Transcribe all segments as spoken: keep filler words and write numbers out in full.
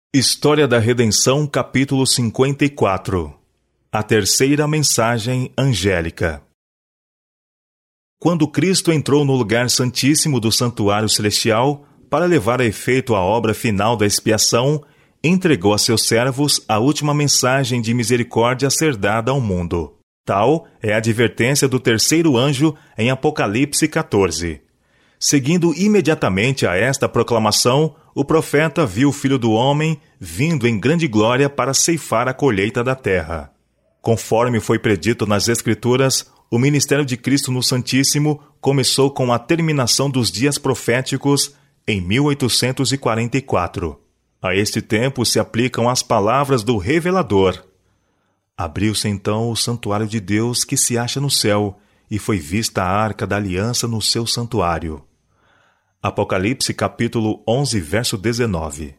História da Redenção, capítulo cinquenta e quatro. A terceira mensagem angélica. Quando Cristo entrou no lugar santíssimo do santuário celestial para levar a efeito a obra final da expiação, entregou a seus servos a última mensagem de misericórdia a ser dada ao mundo. Tal é a advertência do terceiro anjo em Apocalipse quatorze. Seguindo imediatamente a esta proclamação, o profeta viu o Filho do Homem vindo em grande glória para ceifar a colheita da terra. Conforme foi predito nas Escrituras, o ministério de Cristo no Santíssimo começou com a terminação dos dias proféticos em mil oitocentos e quarenta e quatro. A este tempo se aplicam as palavras do Revelador. Abriu-se então o santuário de Deus que se acha no céu, e foi vista a arca da aliança no seu santuário. Apocalipse capítulo onze, verso dezenove.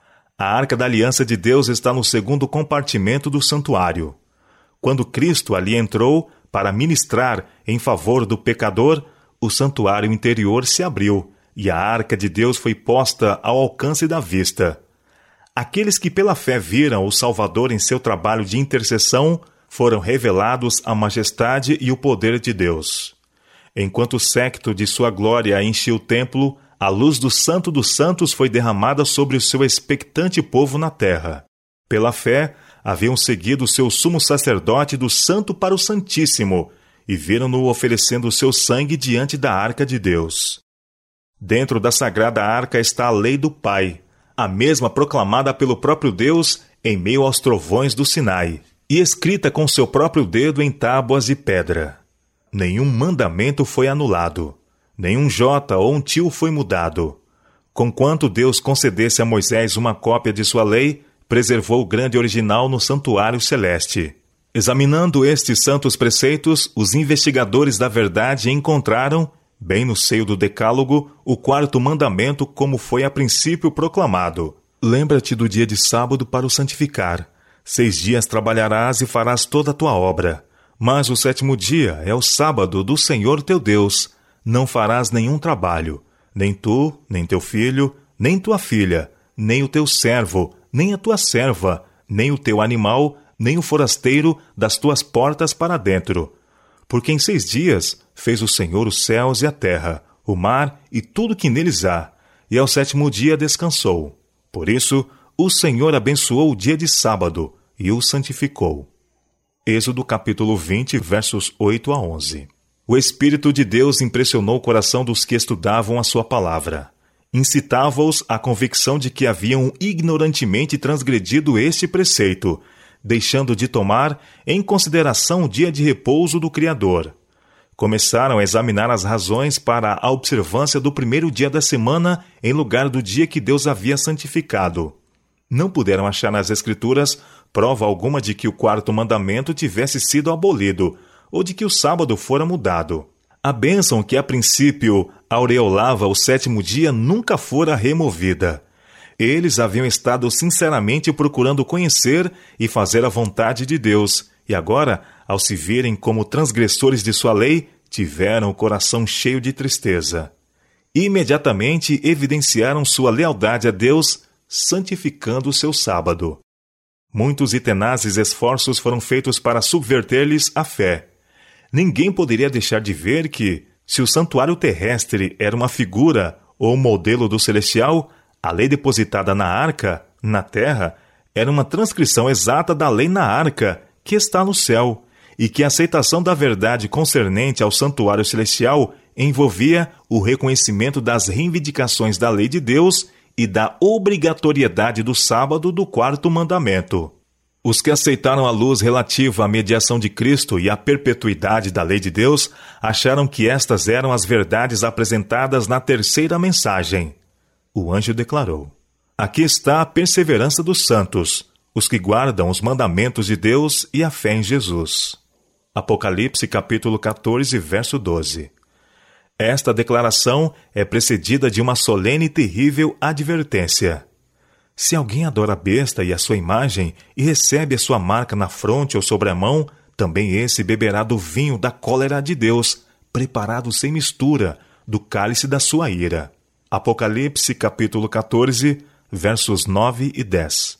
A arca da aliança de Deus está no segundo compartimento do santuário. Quando Cristo ali entrou para ministrar em favor do pecador, o santuário interior se abriu e a arca de Deus foi posta ao alcance da vista. Aqueles que pela fé viram o Salvador em seu trabalho de intercessão foram revelados a majestade e o poder de Deus. Enquanto o séquito de sua glória enchia o templo, a luz do Santo dos Santos foi derramada sobre o seu expectante povo na terra. Pela fé, haviam seguido o seu sumo sacerdote do Santo para o Santíssimo e viram-no oferecendo o seu sangue diante da arca de Deus. Dentro da sagrada arca está a lei do Pai, a mesma proclamada pelo próprio Deus em meio aos trovões do Sinai, e escrita com seu próprio dedo em tábuas de pedra. Nenhum mandamento foi anulado, nenhum jota ou um tio foi mudado. Conquanto Deus concedesse a Moisés uma cópia de sua lei, preservou o grande original no santuário celeste. Examinando estes santos preceitos, os investigadores da verdade encontraram, bem no seio do Decálogo, o quarto mandamento como foi a princípio proclamado. Lembra-te do dia de sábado para o santificar. Seis dias trabalharás e farás toda a tua obra. Mas o sétimo dia é o sábado do Senhor teu Deus. Não farás nenhum trabalho, nem tu, nem teu filho, nem tua filha, nem o teu servo, nem a tua serva, nem o teu animal, nem o forasteiro das tuas portas para dentro. Porque em seis dias fez o Senhor os céus e a terra, o mar e tudo que neles há, e ao sétimo dia descansou. Por isso, o Senhor abençoou o dia de sábado e o santificou. Êxodo capítulo vinte, versos oito a onze. O Espírito de Deus impressionou o coração dos que estudavam a sua palavra. Incitava-os à convicção de que haviam ignorantemente transgredido este preceito, deixando de tomar em consideração o dia de repouso do Criador. Começaram a examinar as razões para a observância do primeiro dia da semana em lugar do dia que Deus havia santificado. Não puderam achar nas Escrituras prova alguma de que o quarto mandamento tivesse sido abolido, ou de que o sábado fora mudado. A bênção que a princípio aureolava o sétimo dia nunca fora removida. Eles haviam estado sinceramente procurando conhecer e fazer a vontade de Deus, e agora, ao se verem como transgressores de sua lei, tiveram o coração cheio de tristeza. Imediatamente evidenciaram sua lealdade a Deus, santificando o seu sábado. Muitos e tenazes esforços foram feitos para subverter-lhes a fé. Ninguém poderia deixar de ver que, se o santuário terrestre era uma figura ou modelo do celestial, a lei depositada na arca, na terra, era uma transcrição exata da lei na arca, que está no céu, e que a aceitação da verdade concernente ao santuário celestial envolvia o reconhecimento das reivindicações da lei de Deus e da obrigatoriedade do sábado do quarto mandamento. Os que aceitaram a luz relativa à mediação de Cristo e à perpetuidade da lei de Deus acharam que estas eram as verdades apresentadas na terceira mensagem. O anjo declarou: aqui está a perseverança dos santos, os que guardam os mandamentos de Deus e a fé em Jesus. Apocalipse capítulo quatorze, verso doze. Esta declaração é precedida de uma solene e terrível advertência. Se alguém adora a besta e a sua imagem e recebe a sua marca na fronte ou sobre a mão, também esse beberá do vinho da cólera de Deus, preparado sem mistura, do cálice da sua ira. Apocalipse capítulo quatorze, versos nove e dez.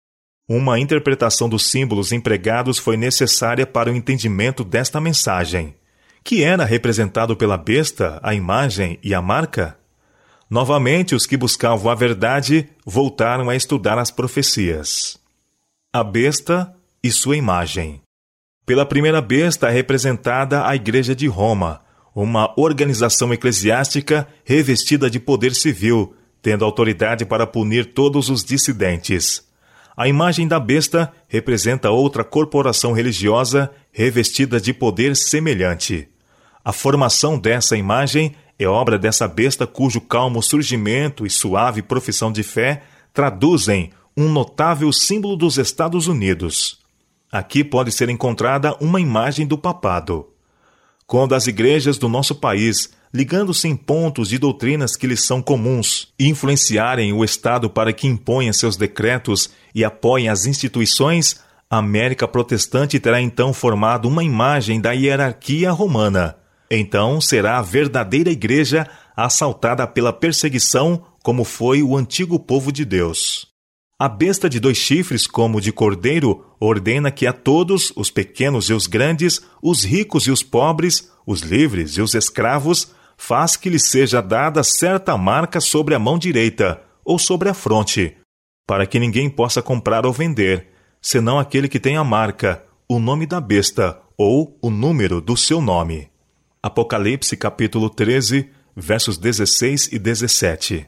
Uma interpretação dos símbolos empregados foi necessária para o entendimento desta mensagem. Que era representado pela besta, a imagem e a marca? Novamente, os que buscavam a verdade voltaram a estudar as profecias. A besta e sua imagem. Pela primeira besta é representada a Igreja de Roma, uma organização eclesiástica revestida de poder civil, tendo autoridade para punir todos os dissidentes. A imagem da besta representa outra corporação religiosa revestida de poder semelhante. A formação dessa imagem é obra dessa besta cujo calmo surgimento e suave profissão de fé traduzem um notável símbolo dos Estados Unidos. Aqui pode ser encontrada uma imagem do papado. Quando as igrejas do nosso país, ligando-se em pontos de doutrinas que lhes são comuns, influenciarem o Estado para que imponha seus decretos e apoiem as instituições, a América protestante terá então formado uma imagem da hierarquia romana. Então será a verdadeira igreja assaltada pela perseguição, como foi o antigo povo de Deus. A besta de dois chifres, como de cordeiro, ordena que a todos, os pequenos e os grandes, os ricos e os pobres, os livres e os escravos, faz que lhes seja dada certa marca sobre a mão direita ou sobre a fronte, para que ninguém possa comprar ou vender, senão aquele que tem a marca, o nome da besta ou o número do seu nome. Apocalipse capítulo treze, versos dezesseis e dezessete.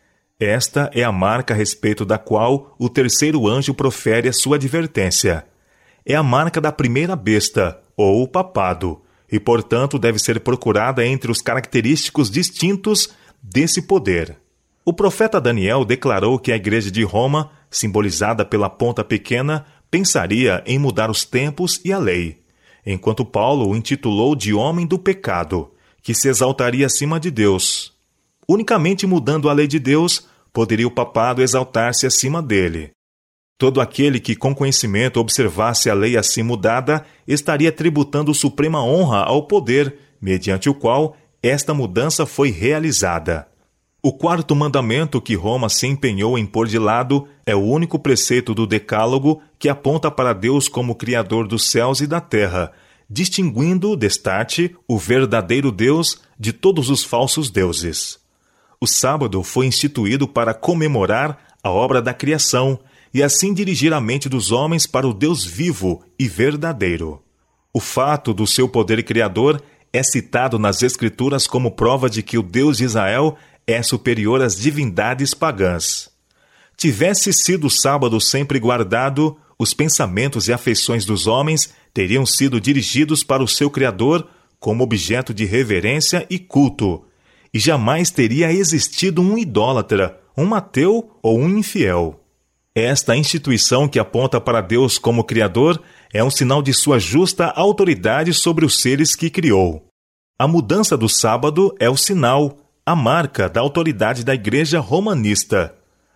Esta é a marca a respeito da qual o terceiro anjo profere a sua advertência. É a marca da primeira besta, ou o papado, e, portanto, deve ser procurada entre os característicos distintos desse poder. O profeta Daniel declarou que a igreja de Roma, simbolizada pela ponta pequena, pensaria em mudar os tempos e a lei, enquanto Paulo o intitulou de homem do pecado, que se exaltaria acima de Deus. Unicamente mudando a lei de Deus, poderia o papado exaltar-se acima dele. Todo aquele que com conhecimento observasse a lei assim mudada, estaria tributando suprema honra ao poder, mediante o qual esta mudança foi realizada. O quarto mandamento que Roma se empenhou em pôr de lado é o único preceito do Decálogo que aponta para Deus como Criador dos céus e da terra, distinguindo, destarte, o verdadeiro Deus de todos os falsos deuses. O sábado foi instituído para comemorar a obra da criação e assim dirigir a mente dos homens para o Deus vivo e verdadeiro. O fato do seu poder criador é citado nas Escrituras como prova de que o Deus de Israel é superior às divindades pagãs. Tivesse sido o sábado sempre guardado, os pensamentos e afeições dos homens teriam sido dirigidos para o seu Criador como objeto de reverência e culto, e jamais teria existido um idólatra, um ateu ou um infiel. Esta instituição que aponta para Deus como Criador é um sinal de sua justa autoridade sobre os seres que criou. A mudança do sábado é o sinal, a marca da autoridade da Igreja romanista.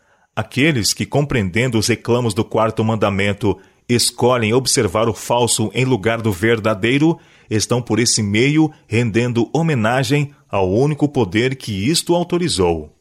Aqueles que, compreendendo os reclamos do quarto mandamento, escolhem observar o falso em lugar do verdadeiro, estão por esse meio rendendo homenagem ao único poder que isto autorizou.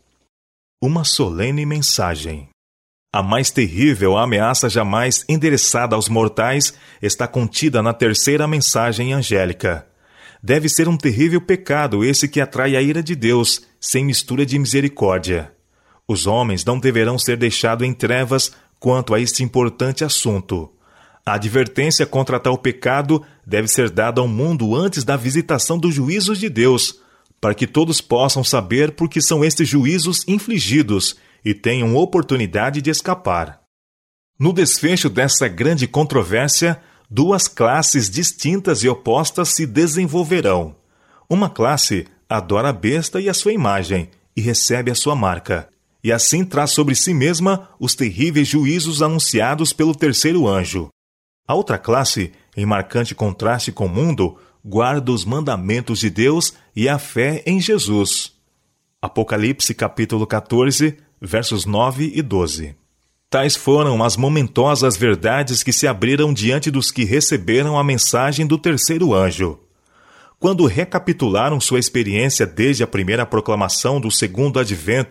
Uma solene mensagem. A mais terrível ameaça jamais endereçada aos mortais está contida na terceira mensagem angélica. Deve ser um terrível pecado esse que atrai a ira de Deus, sem mistura de misericórdia. Os homens não deverão ser deixados em trevas quanto a este importante assunto. A advertência contra tal pecado deve ser dada ao mundo antes da visitação dos juízos de Deus, para que todos possam saber por que são estes juízos infligidos e tenham oportunidade de escapar. No desfecho dessa grande controvérsia, duas classes distintas e opostas se desenvolverão. Uma classe adora a besta e a sua imagem, e recebe a sua marca, e assim traz sobre si mesma os terríveis juízos anunciados pelo terceiro anjo. A outra classe, em marcante contraste com o mundo, guarda os mandamentos de Deus e a fé em Jesus. Apocalipse capítulo catorze, versos nove e doze. Tais foram as momentosas verdades que se abriram diante dos que receberam a mensagem do terceiro anjo. Quando recapitularam sua experiência desde a primeira proclamação do segundo advento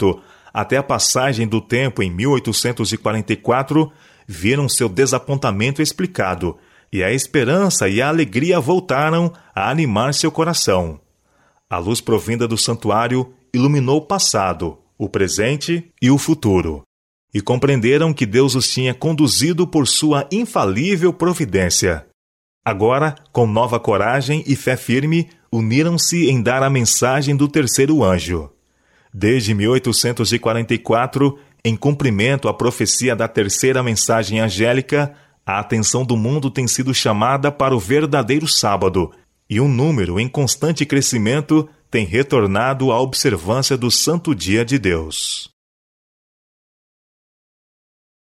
até a passagem do tempo em mil oitocentos e quarenta e quatro, viram seu desapontamento explicado, e a esperança e a alegria voltaram a animar seu coração. A luz provinda do santuário iluminou o passado, o presente e o futuro, e compreenderam que Deus os tinha conduzido por sua infalível providência. Agora, com nova coragem e fé firme, uniram-se em dar a mensagem do terceiro anjo. Desde mil oitocentos e quarenta e quatro, em cumprimento à profecia da terceira mensagem angélica, a atenção do mundo tem sido chamada para o verdadeiro sábado, e um número em constante crescimento tem retornado à observância do Santo Dia de Deus.